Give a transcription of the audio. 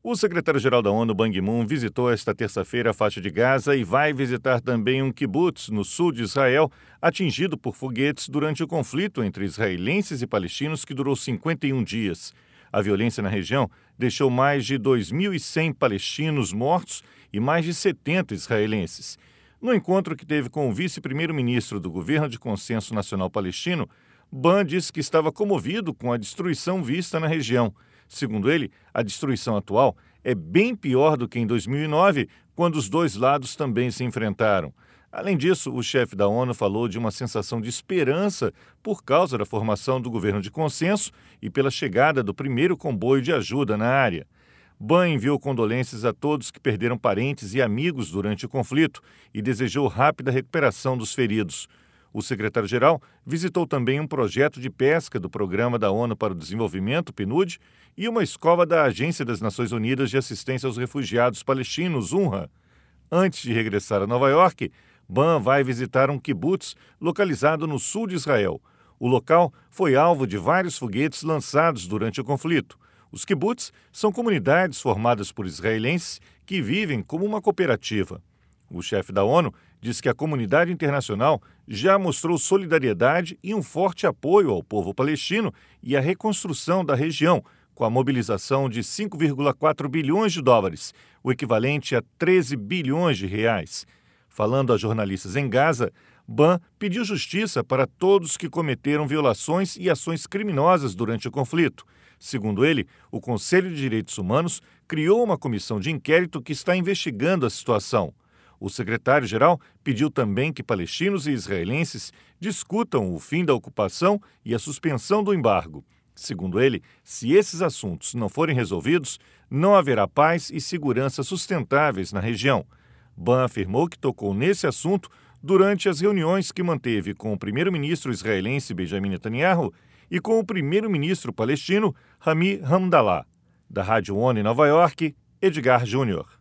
O secretário-geral da ONU, Ban Ki-moon, visitou esta terça-feira a faixa de Gaza e vai visitar também um quibbutz no sul de Israel, atingido por foguetes durante o conflito entre israelenses e palestinos que durou 51 dias. A violência na região deixou mais de 2.100 palestinos mortos e mais de 70 israelenses. No encontro que teve com o vice-primeiro-ministro do Governo de Consenso Nacional Palestino, Ban disse que estava comovido com a destruição vista na região. Segundo ele, a destruição atual é bem pior do que em 2009, quando os dois lados também se enfrentaram. Além disso, o chefe da ONU falou de uma sensação de esperança por causa da formação do governo de consenso e pela chegada do primeiro comboio de ajuda na área. Ban enviou condolências a todos que perderam parentes e amigos durante o conflito e desejou rápida recuperação dos feridos. O secretário-geral visitou também um projeto de pesca do Programa da ONU para o Desenvolvimento, PNUD, e uma escola da Agência das Nações Unidas de Assistência aos Refugiados Palestinos, UNRWA. Antes de regressar a Nova York, Ban vai visitar um quibbutz localizado no sul de Israel. O local foi alvo de vários foguetes lançados durante o conflito. Os quibbutz são comunidades formadas por israelenses que vivem como uma cooperativa. O chefe da ONU diz que a comunidade internacional já mostrou solidariedade e um forte apoio ao povo palestino e à reconstrução da região, com a mobilização de 5,4 bilhões de dólares, o equivalente a 13 bilhões de reais. Falando a jornalistas em Gaza, Ban pediu justiça para todos que cometeram violações e ações criminosas durante o conflito. Segundo ele, o Conselho de Direitos Humanos criou uma comissão de inquérito que está investigando a situação. O secretário-geral pediu também que palestinos e israelenses discutam o fim da ocupação e a suspensão do embargo. Segundo ele, se esses assuntos não forem resolvidos, não haverá paz e segurança sustentáveis na região. Ban afirmou que tocou nesse assunto durante as reuniões que manteve com o primeiro-ministro israelense Benjamin Netanyahu e com o primeiro-ministro palestino Rami Hamdallah. Da Rádio ONU em Nova York, Edgar Júnior.